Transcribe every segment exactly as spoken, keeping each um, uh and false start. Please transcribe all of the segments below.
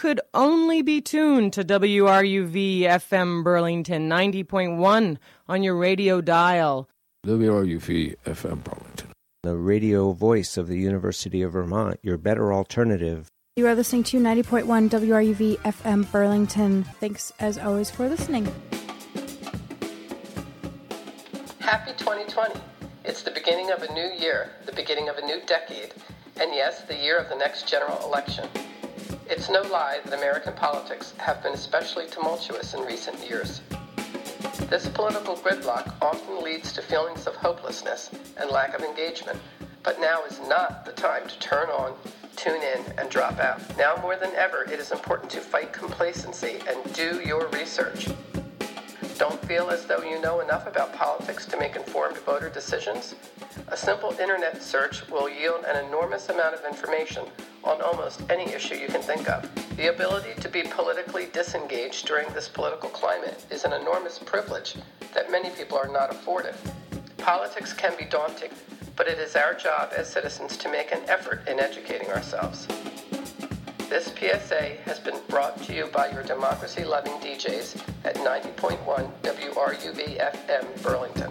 could only be tuned to W R U V F M Burlington ninety point one on your radio dial. W R U V F M Burlington, the radio voice of the University of Vermont, your better alternative. You are listening to ninety point one W R U V F M Burlington. Thanks, as always, for listening. Happy twenty twenty. It's the beginning of a new year, the beginning of a new decade, and yes, the year of the next general election. It's no lie that American politics have been especially tumultuous in recent years. This political gridlock often leads to feelings of hopelessness and lack of engagement, but now is not the time to turn on, tune in, and drop out. Now more than ever, it is important to fight complacency and do your research. Don't feel as though you know enough about politics to make informed voter decisions? A simple internet search will yield an enormous amount of information on almost any issue you can think of. The ability to be politically disengaged during this political climate is an enormous privilege that many people are not afforded. Politics can be daunting, but it is our job as citizens to make an effort in educating ourselves. This P S A has been brought to you by your democracy-loving D Js at ninety point one W R U V F M Burlington.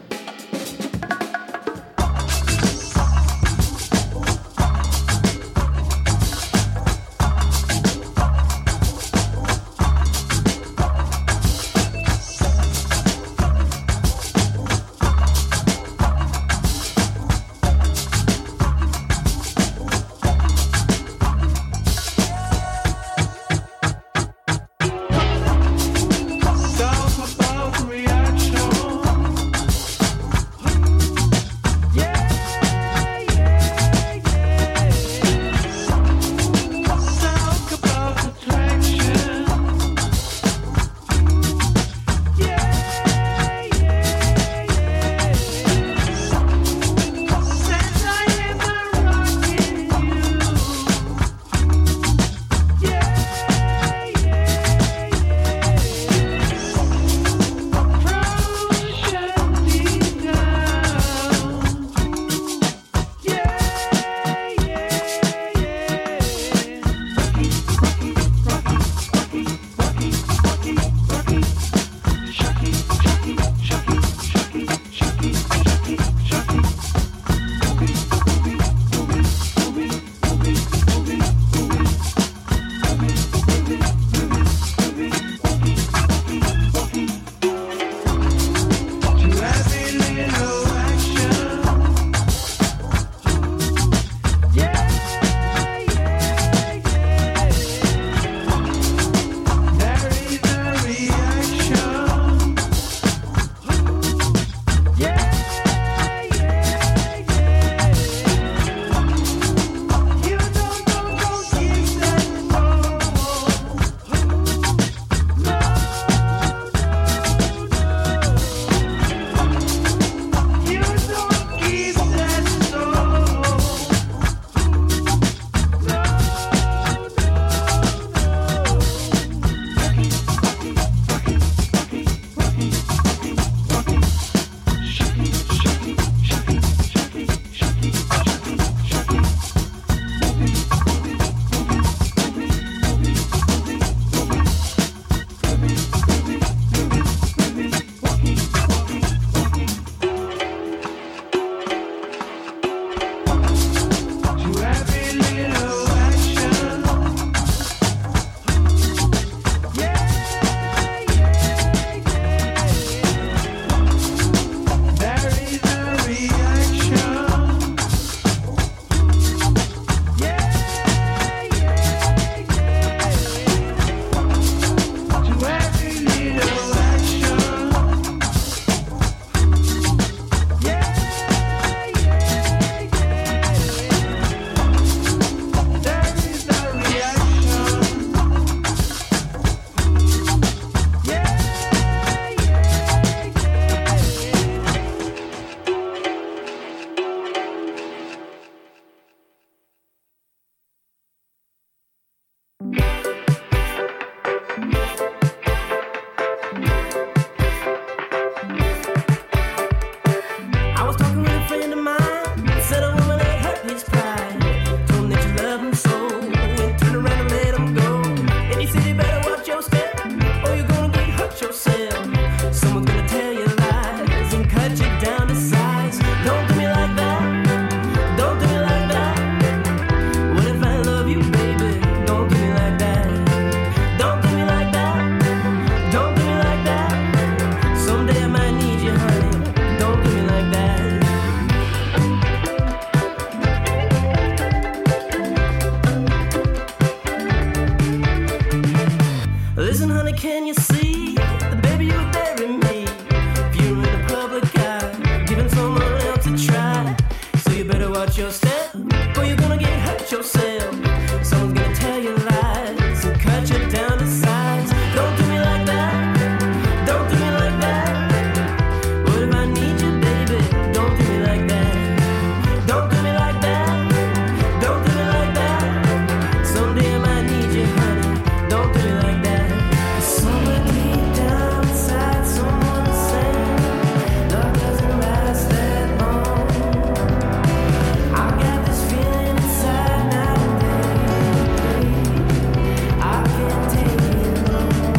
watch your step, or you're gonna get hurt yourself. Someone's gonna tell you lies and cut you down to size. Don't do me like that, don't do me like that. What if I need you, baby? Don't do me like that. Don't do me like that, don't do me like that. Someday I might need you, honey. Don't do me like that. Someone deep down inside, someone to say love doesn't last that long. I got this feeling inside now, baby. I can't take it no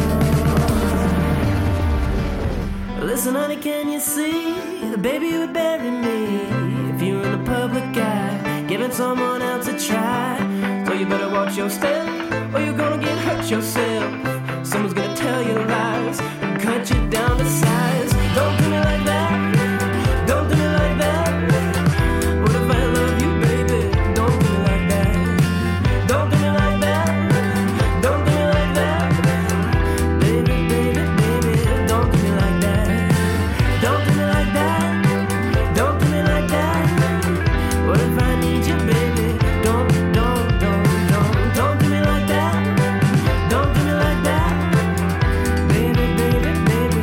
more. Listen, honey, can you see the baby you would bury me if you were in the public eye, giving someone else a try? So you better watch your step, or you're gonna get hurt yourself. Someone's gonna tell you lies and cut you down to size. Don't do me like that, don't do me like that. What if I love you, baby? Don't do me like that. Don't do me like that, don't do me like that. Baby, baby, baby, don't do me like that. Don't do me like that, don't do me like that. What if I need you, baby? Don't, don't, don't, don't, don't do me like that. Don't do me like that. Baby, baby, baby.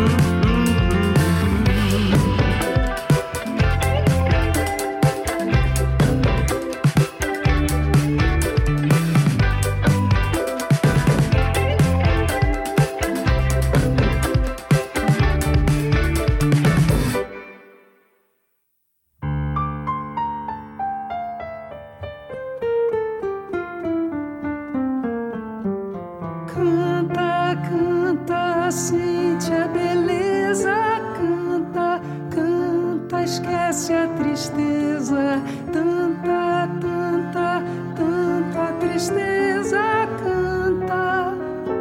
Canta, canta, sente a beleza. Canta, canta, esquece a tristeza. Tanta, tanta, tanta tristeza. Canta.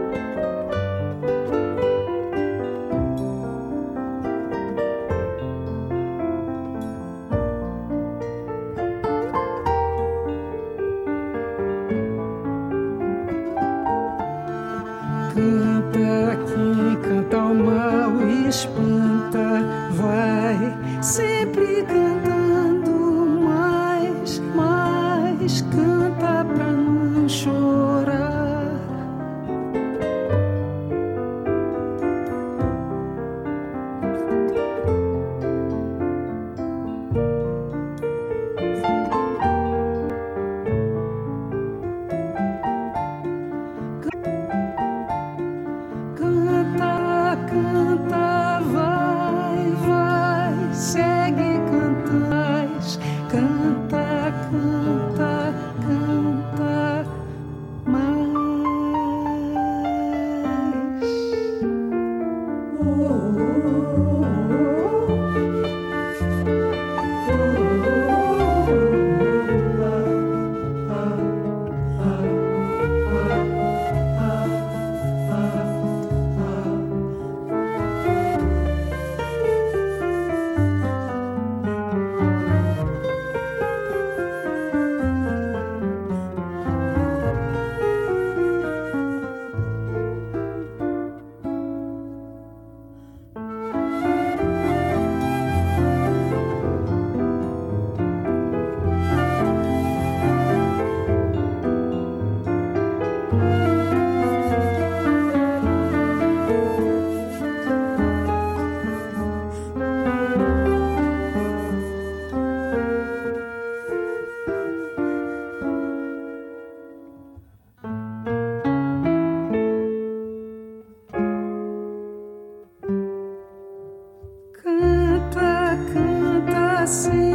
Canta, quem canta o mal espanta, vai sempre cantando mais, mais, canta pra não chorar. Canta, canta, vai, vai, segue cantais. Canta, canta, canta mais. Oh, oh, canta, canta, sim.